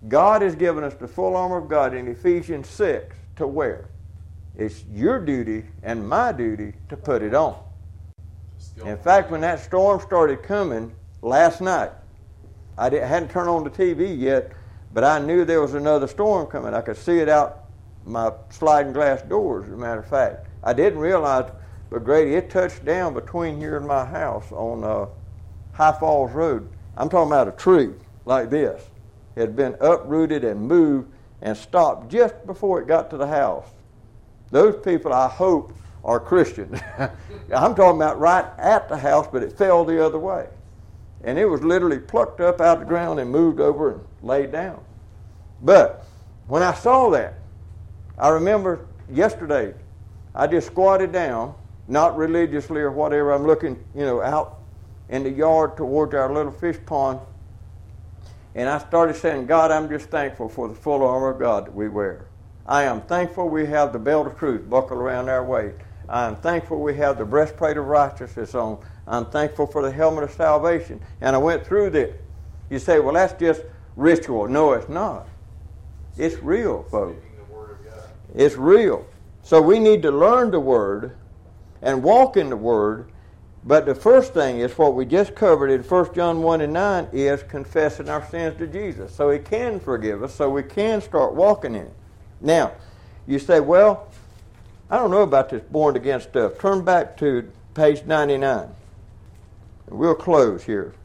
God has given us the full armor of God in Ephesians 6 to wear. It's your duty and my duty to put it on. In fact, when that storm started coming last night, I hadn't turned on the TV yet, but I knew there was another storm coming. I could see it out my sliding glass doors, as a matter of fact. I didn't realize, but Grady, it touched down between here and my house on High Falls Road. I'm talking about a tree like this. It had been uprooted and moved and stopped just before it got to the house. Those people, I hope, are Christians. I'm talking about right at the house, but it fell the other way. And it was literally plucked up out of the ground and moved over and laid down. But when I saw that, I remember yesterday, I just squatted down, not religiously or whatever. I'm looking, out in the yard towards our little fish pond. And I started saying, God, I'm just thankful for the full armor of God that we wear. I am thankful we have the belt of truth buckled around our waist. I am thankful we have the breastplate of righteousness on. I'm thankful for the helmet of salvation. And I went through this. You say, well, that's just ritual. No, it's not. It's real, folks. Speaking the word of God. It's real. So we need to learn the Word and walk in the Word. But the first thing is what we just covered in 1 John 1 and 9 is confessing our sins to Jesus. So He can forgive us, so we can start walking in it. Now, you say, well, I don't know about this born again stuff. Turn back to page 99. We'll close here.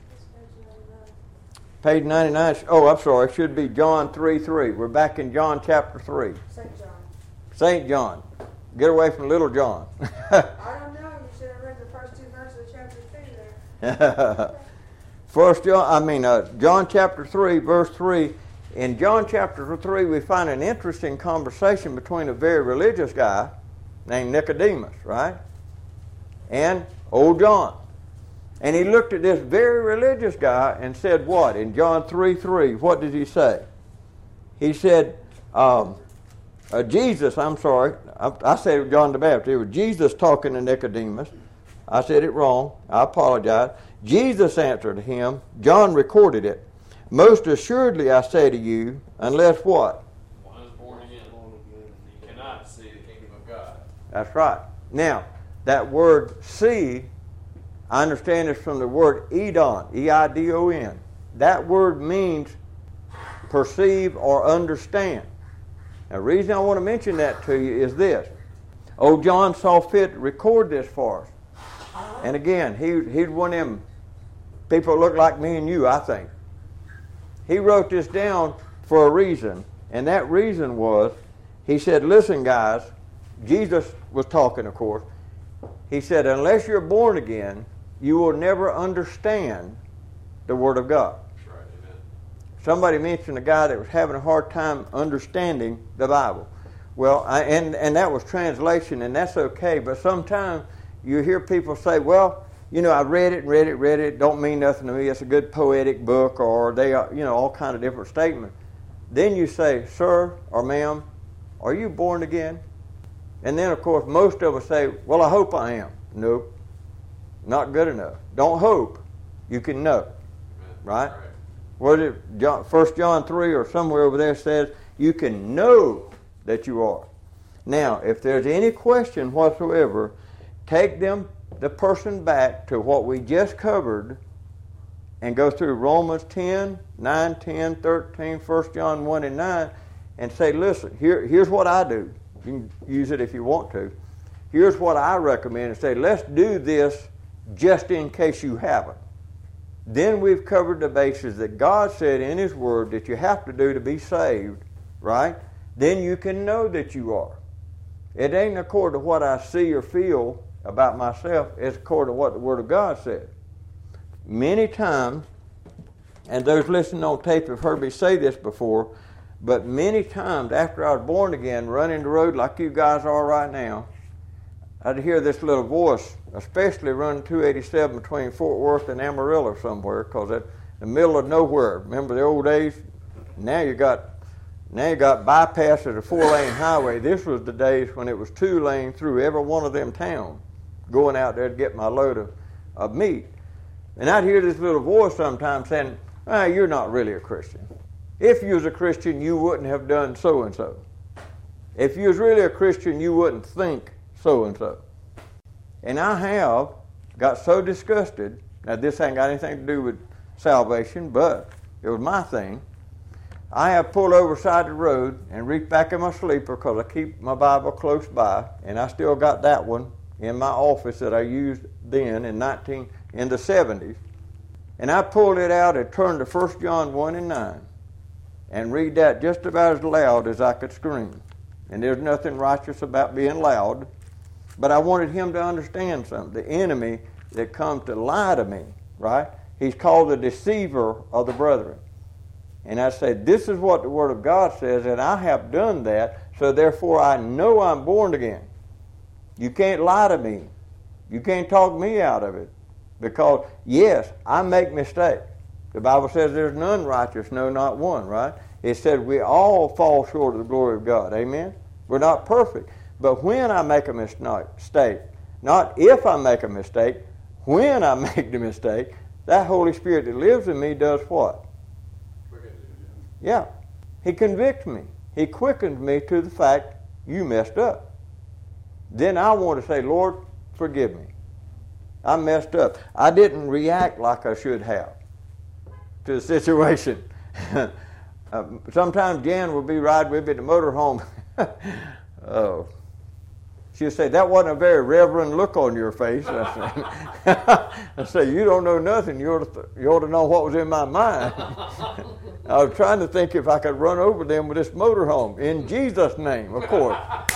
Page 99. Oh, I'm sorry. It should be John 3:3. We're back in John chapter 3. St. John. St. John. Get away from Little John. I don't know. You should have read the first two verses of chapter 2 there. John chapter 3, verse 3. In John chapter 3, we find an interesting conversation between a very religious guy named Nicodemus, right? And old John. And he looked at this very religious guy and said what? In John 3:3, what did he say? He said, Jesus, I'm sorry. I said John the Baptist. It was Jesus talking to Nicodemus. I said it wrong. I apologize. Jesus answered him. John recorded it. Most assuredly I say to you, unless what? One is born again. You cannot see the kingdom of God. That's right. Now, that word see, I understand it's from the word Edon, E-I-D-O-N. That word means perceive or understand. Now, the reason I want to mention that to you is this. Old John saw fit to record this for us. And again, he's one of them people that look like me and you, I think. He wrote this down for a reason, and that reason was, he said, listen, guys, Jesus was talking, of course. He said, unless you're born again, you will never understand the Word of God. That's right, amen. Somebody mentioned a guy that was having a hard time understanding the Bible. Well, and that was translation, and that's okay, but sometimes you hear people say, well, I read it, don't mean nothing to me, it's a good poetic book, or they are, all kind of different statements. Then you say, sir or ma'am, are you born again? And then, of course, most of us say, well, I hope I am. Nope, not good enough. Don't hope, you can know, right? What is it, 1 John 3 or somewhere over there says, you can know that you are. Now, if there's any question whatsoever, take the person back to what we just covered and go through Romans 10, 9, 10, 13, 1 John 1 and 9 and say, listen, here's what I do. You can use it if you want to. Here's what I recommend, and say, let's do this just in case you haven't. Then we've covered the bases that God said in His Word that you have to do to be saved, right? Then you can know that you are. It ain't according to what I see or feel about myself, it's according to what the Word of God said. Many times, and those listening on tape have heard me say this before, but many times after I was born again, running the road like you guys are right now, I'd hear this little voice, especially running 287 between Fort Worth and Amarillo somewhere, because it's the middle of nowhere. Remember the old days? Now you got bypasses a 4-lane highway. This was the days when it was 2-lane through every one of them towns, going out there to get my load of meat. And I'd hear this little voice sometimes saying, you're not really a Christian. If you was a Christian, you wouldn't have done so and so. If you was really a Christian, you wouldn't think so and so. And I have got so disgusted. Now, this ain't got anything to do with salvation, but it was my thing. I have pulled over side of the road and reached back in my sleeper because I keep my Bible close by, and I still got that one in my office that I used then in the 70s. And I pulled it out and turned to 1 John 1:9 and read that just about as loud as I could scream. And there's nothing righteous about being loud, but I wanted him to understand something. The enemy that comes to lie to me, right? He's called the deceiver of the brethren. And I said, this is what the Word of God says, and I have done that, so therefore I know I'm born again. You can't lie to me. You can't talk me out of it. Because, yes, I make mistakes. The Bible says there's none righteous, no, not one, right? It said we all fall short of the glory of God. Amen? We're not perfect. But when I make a mistake, not if I make a mistake, when I make the mistake, that Holy Spirit that lives in me does what? Yeah. He convicts me. He quickens me to the fact, you messed up. Then I want to say, Lord, forgive me. I messed up. I didn't react like I should have to the situation. Sometimes Jan will be riding with me at the motorhome. She'll say, that wasn't a very reverent look on your face. I say, you don't know nothing. You ought to know what was in my mind. I was trying to think if I could run over them with this motorhome. In Jesus' name, of course.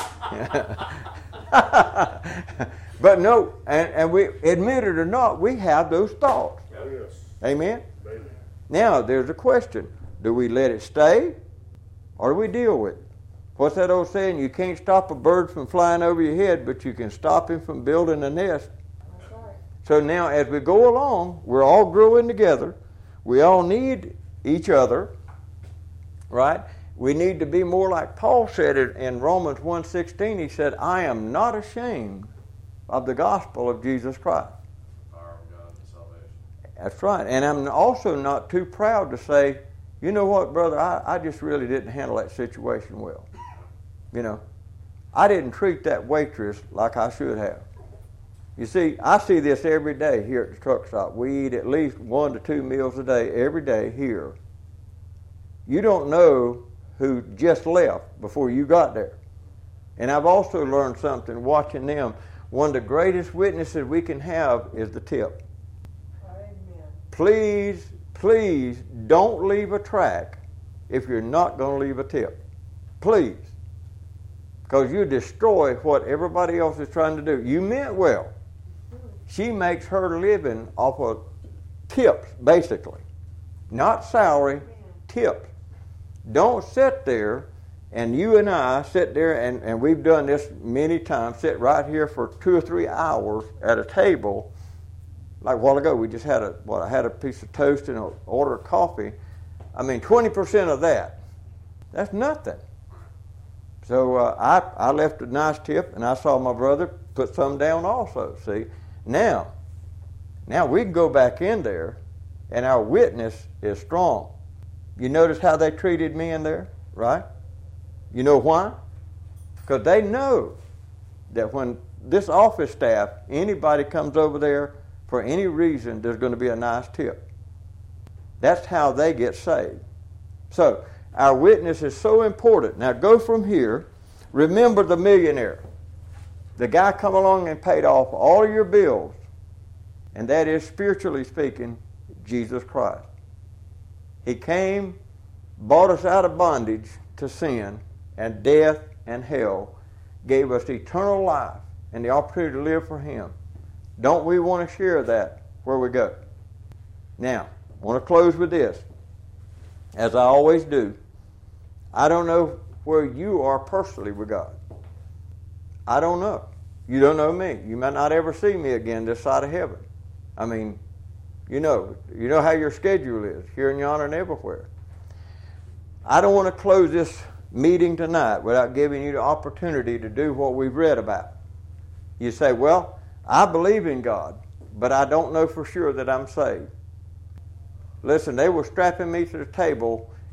But no, and we, admit it or not, we have those thoughts. Yes. Amen? Amen. Now, there's a question. Do we let it stay or do we deal with it? What's that old saying? You can't stop a bird from flying over your head, but you can stop him from building a nest. That's right. So now as we go along, we're all growing together. We all need each other, right? We need to be more like Paul said it in Romans 1:16. He said, I am not ashamed of the gospel of Jesus Christ. Power of God to salvation. That's right. And I'm also not too proud to say, you know what, brother, I just really didn't handle that situation well. You know, I didn't treat that waitress like I should have. You see, I see this every day here at the truck stop. We eat at least 1 to 2 meals a day every day here. You don't know who just left before you got there. And I've also learned something watching them. One of the greatest witnesses we can have is the tip. Amen. Please, please don't leave a track if you're not going to leave a tip. Please. Because you destroy what everybody else is trying to do. You meant well. She makes her living off of tips, basically. Not salary, tips. Don't sit there, and you and I sit there, and we've done this many times, sit right here for 2 or 3 hours at a table. Like a while ago, we just had I had a piece of toast and an order of coffee. I mean, 20% of that, that's nothing. So I left a nice tip, and I saw my brother put some down also, see. Now we can go back in there, and our witness is strong. You notice how they treated me in there, right? You know why? Because they know that when this office staff, anybody comes over there for any reason, there's going to be a nice tip. That's how they get saved. So our witness is so important. Now go from here. Remember the millionaire. The guy come along and paid off all of your bills. And that is, spiritually speaking, Jesus Christ. He came, bought us out of bondage to sin and death and hell, gave us eternal life and the opportunity to live for Him. Don't we want to share that where we go? Now, I want to close with this. As I always do, I don't know where you are personally with God. I don't know. You don't know me. You might not ever see me again this side of heaven. I mean, you know how your schedule is here and yonder and everywhere. I don't want to close this meeting tonight without giving you the opportunity to do what we've read about. You say, well, I believe in God, but I don't know for sure that I'm saved. Listen, they were strapping me to the table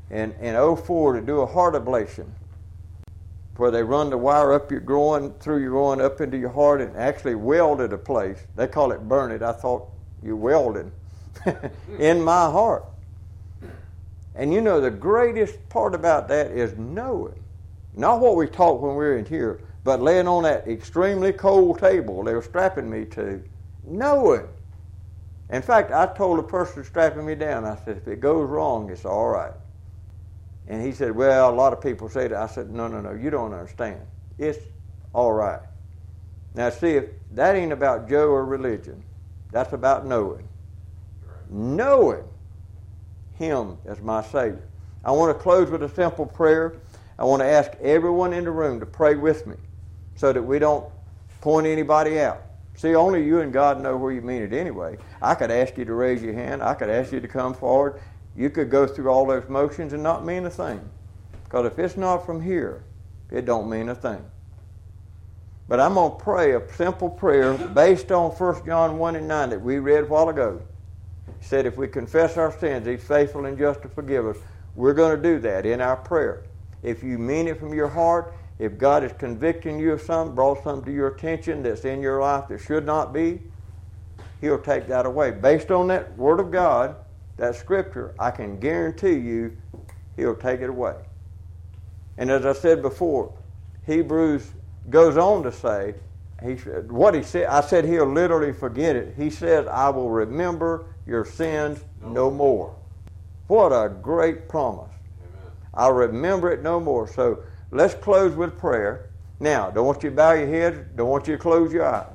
in 04 to do a heart ablation, where they run the wire up your groin, through your groin, up into your heart, and actually welded a place. They call it burn it. I thought you welded in my heart. And you know, the greatest part about that is knowing. Not what we taught when we were in here, but laying on that extremely cold table they were strapping me to, knowing. In fact, I told the person strapping me down, I said, if it goes wrong, it's all right. And he said, well, a lot of people say that. I said, no, you don't understand. It's all right. Now, see, if that ain't about Joe or religion. That's about knowing. Knowing Him as my Savior. I want to close with a simple prayer. I want to ask everyone in the room to pray with me so that we don't point anybody out. See, only you and God know where you mean it anyway. I could ask you to raise your hand. I could ask you to come forward. You could go through all those motions and not mean a thing. Because if it's not from here, it don't mean a thing. But I'm going to pray a simple prayer based on 1 John 1:9 that we read a while ago. He said if we confess our sins, He's faithful and just to forgive us. We're going to do that in our prayer. If you mean it from your heart, if God is convicting you of something, brought something to your attention that's in your life that should not be, He'll take that away. Based on that Word of God, that Scripture, I can guarantee you He'll take it away. And as I said before, Hebrews goes on to say, what he said, I said He'll literally forget it. He says, I will remember your sins no more. What a great promise. Amen. I'll remember it no more. So let's close with prayer. Now, don't want you to bow your head. Don't want you to close your eyes.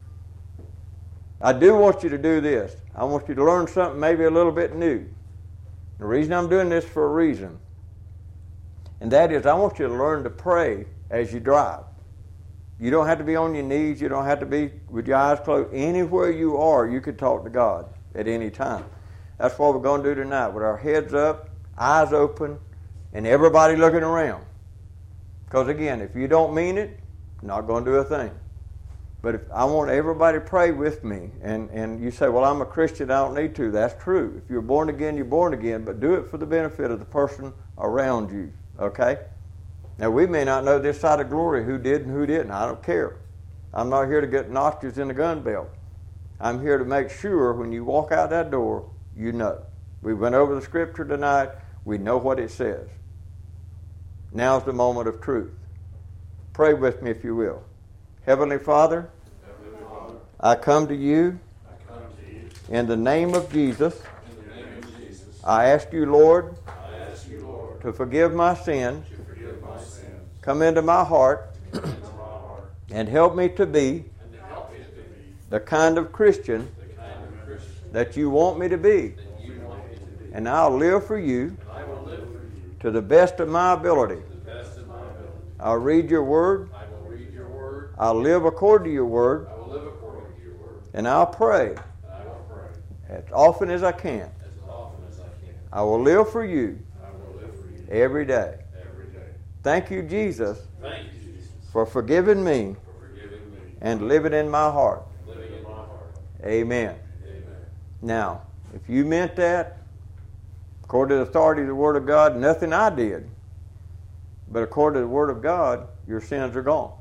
I do want you to do this. I want you to learn something maybe a little bit new. The reason I'm doing this for a reason. And that is I want you to learn to pray as you drive. You don't have to be on your knees. You don't have to be with your eyes closed. Anywhere you are, you can talk to God at any time. That's what we're going to do tonight, with our heads up, eyes open, and everybody looking around. Because again, if you don't mean it, you're not going to do a thing. But if I want everybody to pray with me, and you say, well, I'm a Christian, I don't need to. That's true. If you're born again, you're born again, but do it for the benefit of the person around you, okay? Now, we may not know this side of glory, who did and who didn't. I don't care. I'm not here to get notches in the gun belt. I'm here to make sure when you walk out that door, you know. We went over the Scripture tonight. We know what it says. Now's the moment of truth. Pray with me if you will. Heavenly Father, I come to you in the name of Jesus. I ask you, Lord, to forgive my sins. Come into my heart and help me to be the kind of Christian that you want me to be. And I'll live for you to the best of my ability. I'll read your word. I'll live according to your word. And I'll pray as often as I can. I will live for you every day. Thank you, Jesus, for forgiving me and living in my heart. Amen. Now, if you meant that, according to the authority of the Word of God, nothing I did, but according to the Word of God, your sins are gone.